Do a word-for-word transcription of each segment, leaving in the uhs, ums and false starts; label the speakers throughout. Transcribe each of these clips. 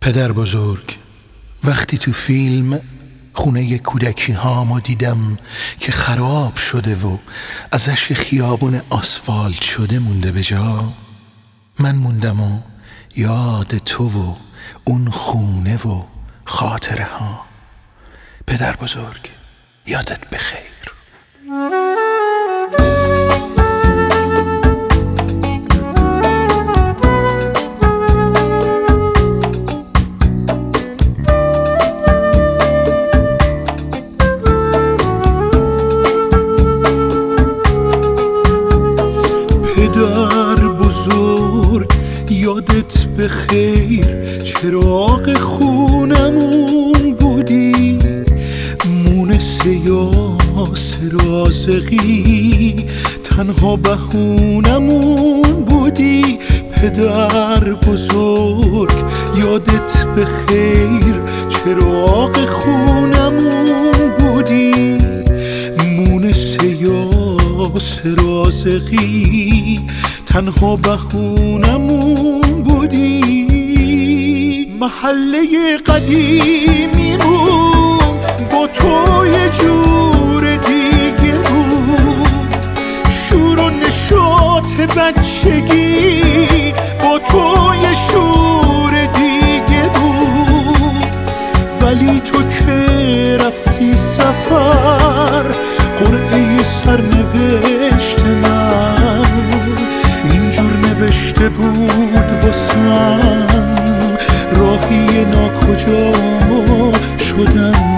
Speaker 1: پدر بزرگ، وقتی تو فیلم خونه کودکی هامو دیدم که خراب شده و ازش خیابون آسفالت شده مونده به جا، من موندم و یاد تو و اون خونه و خاطره ها. پدر بزرگ، یادت بخیر.
Speaker 2: پدر بزرگ، یادت بخیر، چراغ خونمون بودی، مونس یاس رازقی، تنها بهونمون بودی. پدر بزرگ، یادت بخیر، چراغ خونمون بودی، مونس یاس رازقی، تنها بهونمون بودی. محله قدیمیمون با تو یه جور دیگه بود، شور و نشاط بچگی با تو یه شور دیگه بود. ولی تو که رفتی سفر، قرعه سرنوشت من اینجور نوشته بود واسم، راهی ناکجا شدم.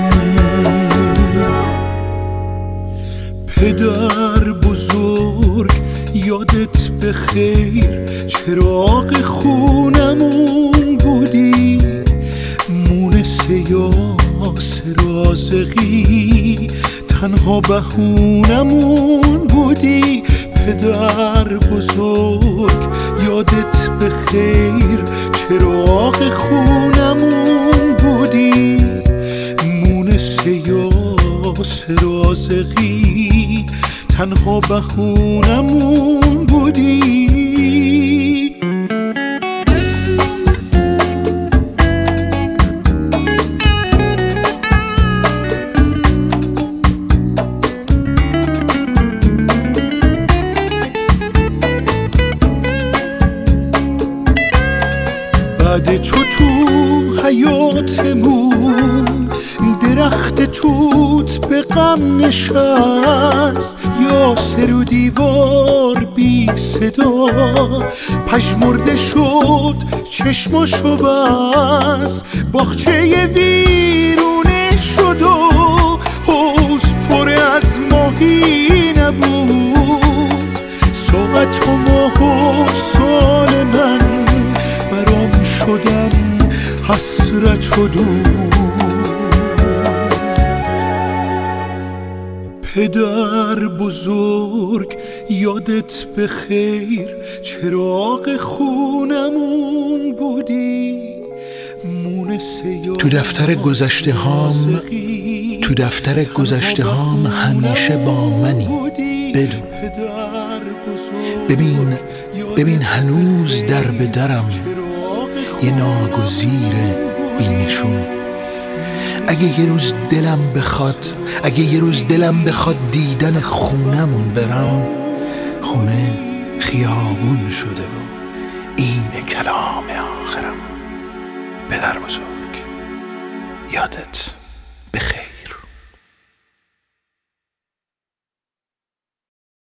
Speaker 2: پدر بزرگ، یادت بخیر، چراغ خونمون بودی، مونس یاس رازقی، تنها بهونمون بودی. پدر بزرگ، یادت بخیر، چراغ خونمون بودی، مونس یاس رازقی، تنها بهونمون بودی. بعد تو تو حیاتمون درخت توت به غم نشست، یاسر و دیوار بی صدا پژمرده شد چشماشو بست، باغچه ویرونه شد و حوض پر از ماهی نبود. ساعت و ماه و سال من برام شدن حسرت و دود. پدر بزرگ، یادت بخیر، چراغ خونمون بودی، مونس
Speaker 1: تو دفتر گذشته هام تو دفتر گذشته هام همیشه با منی. بدون ببین ببین هنوز در به درم یه ناگزیر بینشون. اگه یه روز دلم بخواد اگه یه روز دلم بخواد دیدن خونمون برم، خونه خیابون شده و این کلام آخرم. پدر بزرگ، یادت